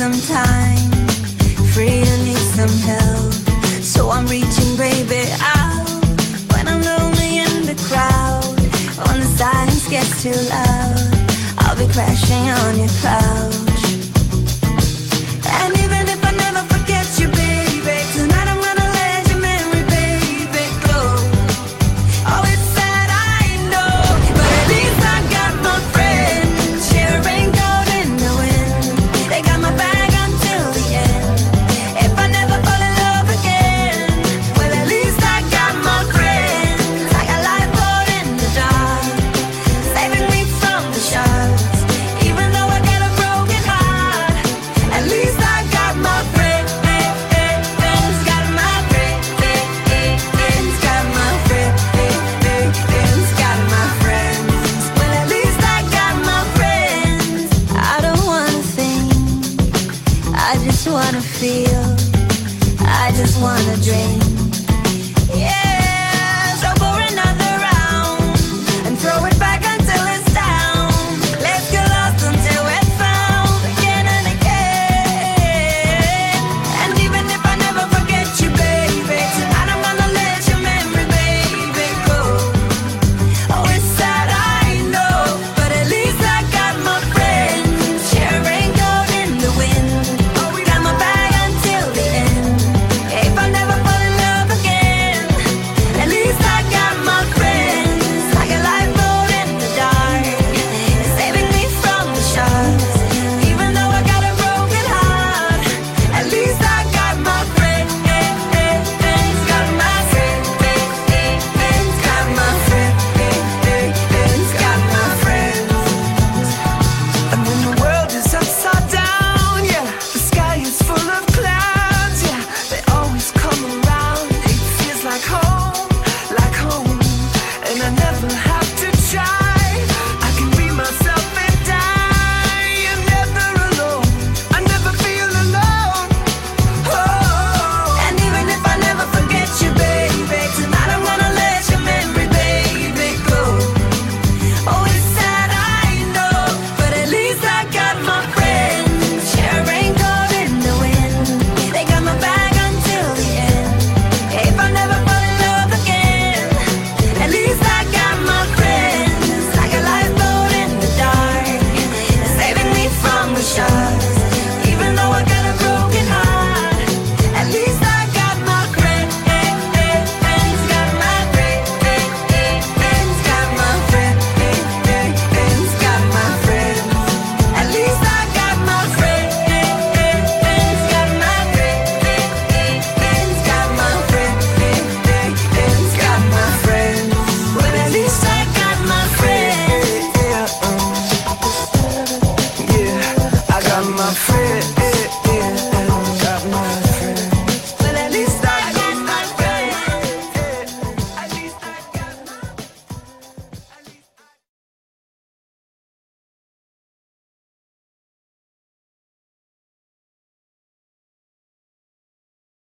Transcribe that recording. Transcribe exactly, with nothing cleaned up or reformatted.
some time, free to need some help. So I'm reaching, baby, out when I'm lonely in the crowd. When the silence gets too loud, I'll be crashing on your couch. And even if I never forget you, baby, tonight I'm gonna let your memory, baby, go. Oh, it's sad, I know, but at least I got my friend. Share a raincoat in the wind. They got my back until the end. If I never fall in love again, well, at least I got my friends. Like a lifeboat in the dark, saving me from the sharks. Even though I got a broken heart, at least I got my friends. Got my friends. Got my friends. Got my friends. Well, at least I got my friends. I don't wanna think, I just wanna feel, I just wanna drink. Yeah.